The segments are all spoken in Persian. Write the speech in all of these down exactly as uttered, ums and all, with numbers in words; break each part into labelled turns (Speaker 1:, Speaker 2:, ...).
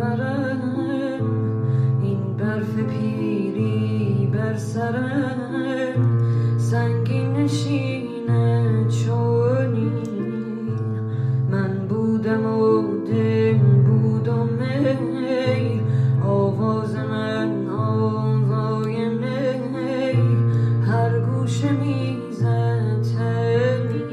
Speaker 1: قمرم، این برف پیری بر سرم، سنگین نشینه چونی من بودم و دل بودم ای آواز من آوای می هر گوشه میزد تنی.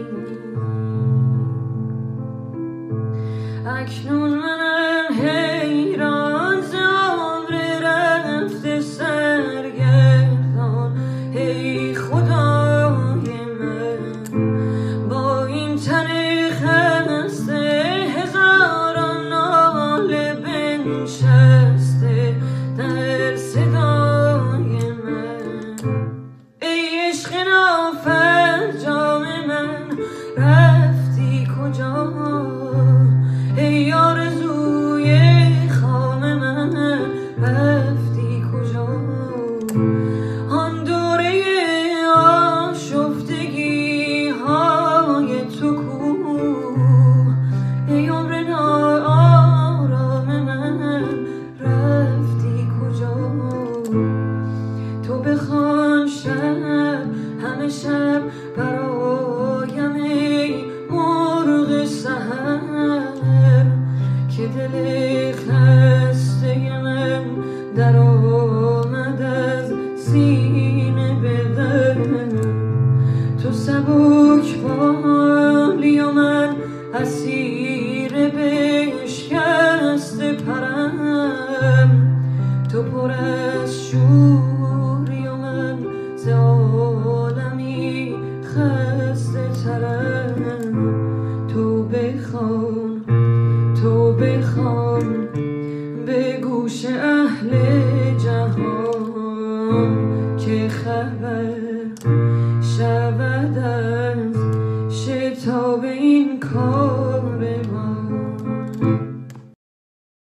Speaker 1: اکنون منم حیران ز عمر رفته سرگردان، ای خدای من با این تن خسته هزاران ناله بنشسته در صدای من. ای عشق نافرجام من رفتی کجا، ای آرزوی خام من رفتی کجا. آن دوره آشفتگی های تو کو، ای عمر ناآرام من رفتی کجا. تو بخوان شب همه شب برایم ای مرغ سحر، که دل خسته من در آمد از سینه به در. تو سبک بالی و من اسیر بشکسته پرم، تو پر از شوری و من ز عالمی خسته ترم. تو بخوان تو بخوان به گوش اهل جهان، که خبر شود از شتاب این کار.